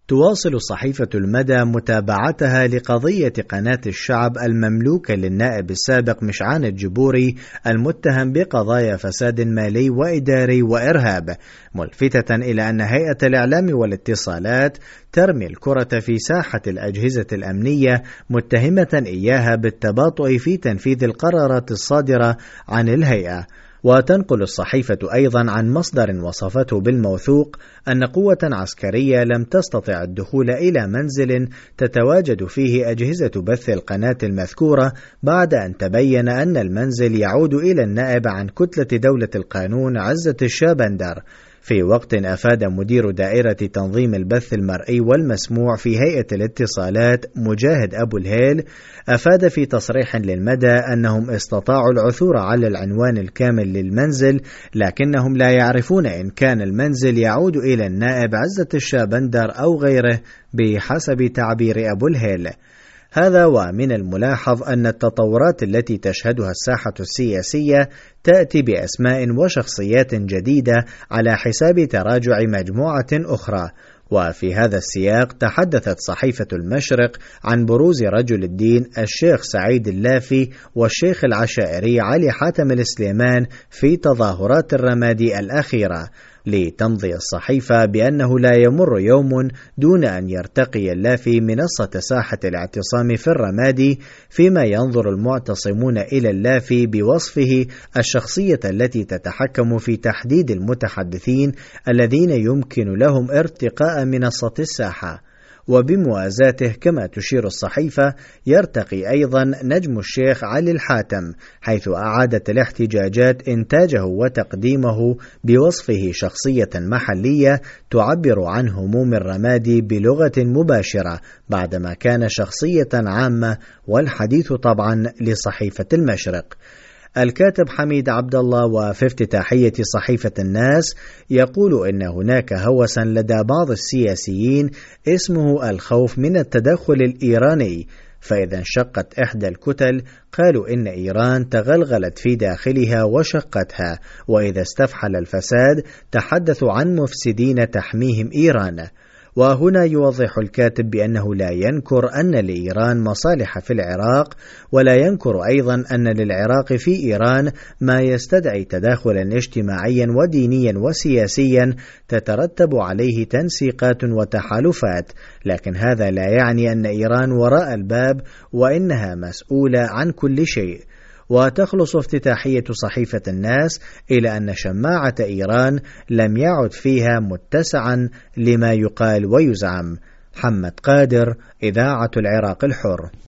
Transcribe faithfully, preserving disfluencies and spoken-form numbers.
تواصل صحيفة المدى متابعتها لقضية قناة الشعب المملوكة للنائب السابق مشعان الجبوري المتهم بقضايا فساد مالي وإداري وإرهاب، ملفتة إلى أن هيئة الإعلام والاتصالات ترمي الكرة في ساحة الأجهزة الأمنية، متهمة إياها بالتباطؤ في تنفيذ القرارات الصادرة عن الهيئة. وتنقل الصحيفة أيضا عن مصدر وصفته بالموثوق أن قوة عسكرية لم تستطع الدخول إلى منزل تتواجد فيه أجهزة بث القناة المذكورة بعد أن تبين أن المنزل يعود إلى النائب عن كتلة دولة القانون عزة الشابندر، في وقت أفاد مدير دائرة تنظيم البث المرئي والمسموع في هيئة الاتصالات مجاهد أبو الهيل، أفاد في تصريح للمدى أنهم استطاعوا العثور على العنوان الكامل للمنزل، لكنهم لا يعرفون إن كان المنزل يعود إلى النائب عزة الشابندر أو غيره بحسب تعبير أبو الهيل. هذا ومن الملاحظ أن التطورات التي تشهدها الساحة السياسية تأتي بأسماء وشخصيات جديدة على حساب تراجع مجموعة أخرى. وفي هذا السياق تحدثت صحيفة المشرق عن بروز رجل الدين الشيخ سعيد اللافي والشيخ العشائري علي حاتم السليمان في تظاهرات الرمادي الأخيرة، لتمضي الصحيفة بأنه لا يمر يوم دون أن يرتقي اللافي منصة ساحة الاعتصام في الرمادي، فيما ينظر المعتصمون إلى اللافي بوصفه الشخصية التي تتحكم في تحديد المتحدثين الذين يمكن لهم ارتقاء منصة الساحة. وبموازاته كما تشير الصحيفة يرتقي أيضا نجم الشيخ علي الحاتم، حيث أعادت الاحتجاجات إنتاجه وتقديمه بوصفه شخصية محلية تعبر عن هموم الرمادي بلغة مباشرة، بعدما كان شخصية عامة، والحديث طبعا لصحيفة المشرق. الكاتب حميد عبد الله وفي افتتاحية صحيفة الناس يقول إن هناك هوسا لدى بعض السياسيين اسمه الخوف من التدخل الإيراني، فإذا انشقت إحدى الكتل قالوا إن إيران تغلغلت في داخلها وشقتها، وإذا استفحل الفساد تحدثوا عن مفسدين تحميهم إيران. وهنا يوضح الكاتب بأنه لا ينكر أن لإيران مصالح في العراق، ولا ينكر أيضا أن للعراق في إيران ما يستدعي تداخلا اجتماعيا ودينيا وسياسيا تترتب عليه تنسيقات وتحالفات، لكن هذا لا يعني أن إيران وراء الباب وإنها مسؤولة عن كل شيء. وتخلص افتتاحية صحيفة الناس إلى أن شماعة إيران لم يعد فيها متسعا لما يقال ويزعم. محمد قادر، إذاعة العراق الحر.